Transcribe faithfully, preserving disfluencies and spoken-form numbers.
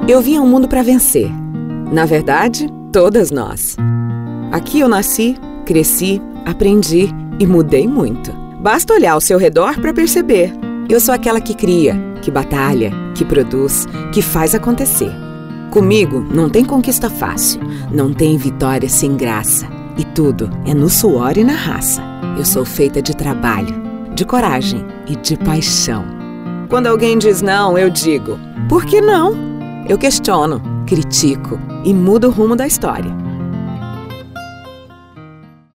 Eu vim ao mundo para vencer. Na verdade, todas nós. Aqui eu nasci, cresci, aprendi e mudei muito. Basta olhar ao seu redor para perceber. Eu sou aquela que cria, que batalha, que produz, que faz acontecer. Comigo não tem conquista fácil, não tem vitória sem graça. E tudo é no suor e na raça. Eu sou feita de trabalho, de coragem e de paixão. Quando alguém diz não, eu digo, por que não? Eu questiono, critico e mudo o rumo da história.